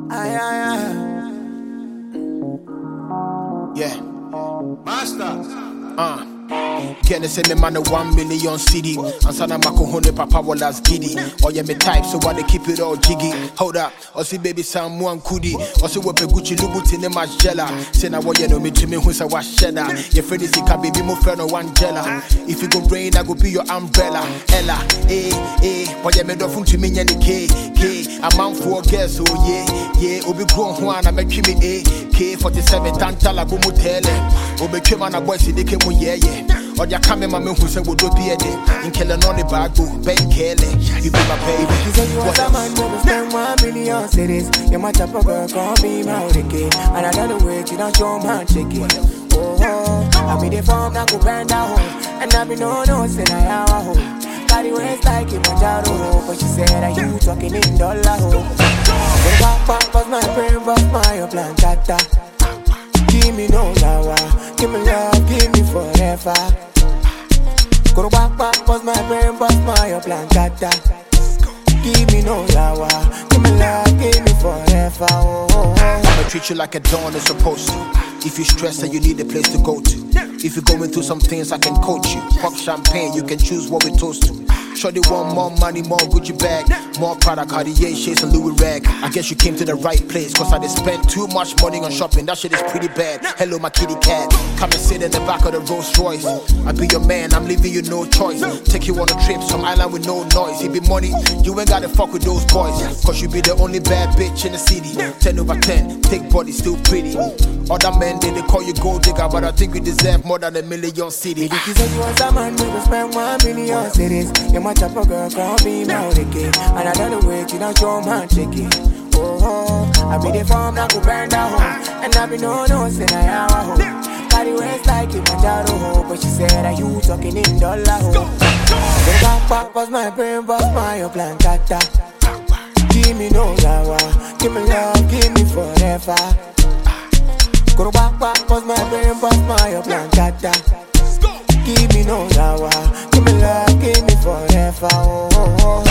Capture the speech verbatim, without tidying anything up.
Aye, aye, aye. Yeah. Master. Uh. Can say me man a one million C D and sana mako hone papa was giddy. Or yeah me type so why they keep it all jiggy. Hold up, or see baby someone kudi. Or see what Gucci Lubuti in the Magella. Say na what you know me to me who's a wash cheddar. Your friend is a baby mo friend or one jella. If you go rain, I go be your umbrella. Ella, eh, eh, what you made of to me any K, K. A man for girls, oh yeah, yeah. Obi grown one, I make me eh, K forty-seven tantala go mutele. Obi came on a boy, see they came yeah, yeah. Or ya come in my man who said would be a day. In killing on the bag, go, Ben Kelly. You be my baby. You say you want a man to spend one million cities. You might have a girl, call me my kid. And I don't wait, you don't show man chicken. Oh, oh, I be the form that go bend down. And I be no, no, say I have a home. Carry waist like a Manjaro. But she said, are you talking in dollar? Go back, back, bust my brain, bust my plan, tata. Give me no yawa, give me love, give me forever. Go back, back, bust my brain, bust my plan, tata. Give me no yawa, give me love, give me forever. Oh, oh, oh. I'ma treat you like a dawn is supposed to. If you stress and you need a place to go to. If you're going through some things, I can coach you. Pop champagne, you can choose what we toast to. Shorty want more money, more Gucci bag, more product, Cartier, shades and Louis rag. I guess you came to the right place, cause I did spend too much money on shopping. That shit is pretty bad. Hello, my kitty cat. Come and sit in the back of the Rolls Royce. I be your man, I'm leaving you no choice. Take you on a trip, some island with no noise. It be money, you ain't gotta fuck with those boys. Cause you be the only bad bitch in the city. ten over ten, thick body, still pretty. Other men, they, they call you gold digger, but I think you deserve more than a million city. If you say you want a man, you will spend one million cities. You might have a girl, call me my kid. And I don't wait, you don't show man chicken. Oh, oh, I be the form that go burn down. And I be no, no, say I have a home. Carry waist like a Manjaro. But she said, are you talking in dollar? Go back, back, bust my brain, bust my plan, tata. Give me no yawa, give me love, give me forever. Go back, back, bust my brain, bust my plan, tata. Give me no yawa, give me love, give me forever. Oh, oh, oh.